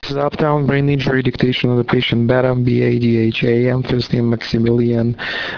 is uptown brain injury dictation of the patient Badham, B-A-D-H-A-M, first name Maximilian.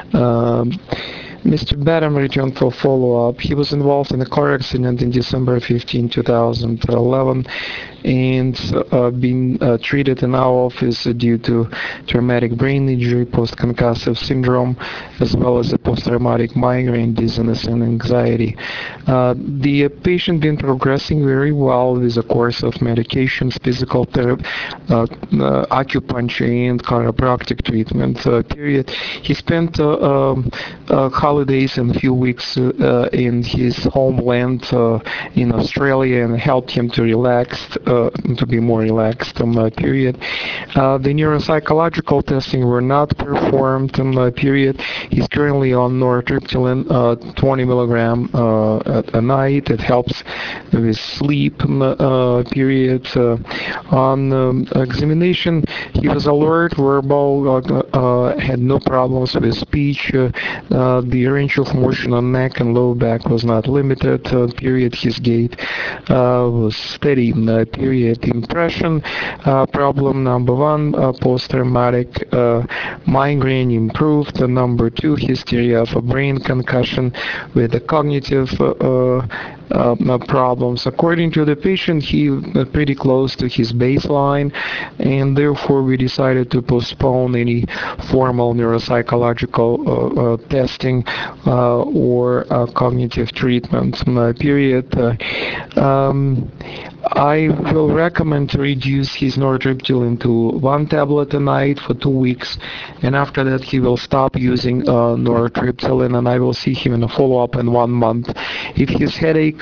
Mr. Badham returned for follow-up. He was involved in a car accident in December 15, 2011, and been treated in our office due to traumatic brain injury, post-concussive syndrome, as well as a post-traumatic migraine, dizziness, and anxiety. The patient been progressing very well with a course of medications, physical therapy, acupuncture, and chiropractic treatment. Period. He spent holidays and a few weeks in his homeland in Australia, and helped him to relax, to be more relaxed. Period. The neuropsychological testing were not performed. Period. He's currently on nortriptyline, 20 milligram a night. It helps with sleep. Period. On examination, he was alert, verbal, had no problems with speech. The range of motion on neck and low back was not limited. Period. His gait was steady. Period. Impression problem number one, post-traumatic migraine improved. Number two, history of a brain concussion with a cognitive problems. According to the patient, he was pretty close to his baseline, and therefore we decided to postpone any formal neuropsychological testing or cognitive treatment. Period. I will recommend to reduce his nortriptyline to 1 tablet a night for 2 weeks, and after that he will stop using nortriptyline, and I will see him in a follow-up in 1 month. If his headache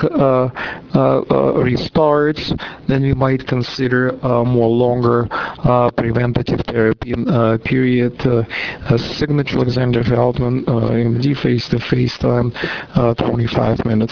restarts, then we might consider more longer preventative therapy. Period. Signature Alexander Feldman, MD, face-to-face time, 25 minutes.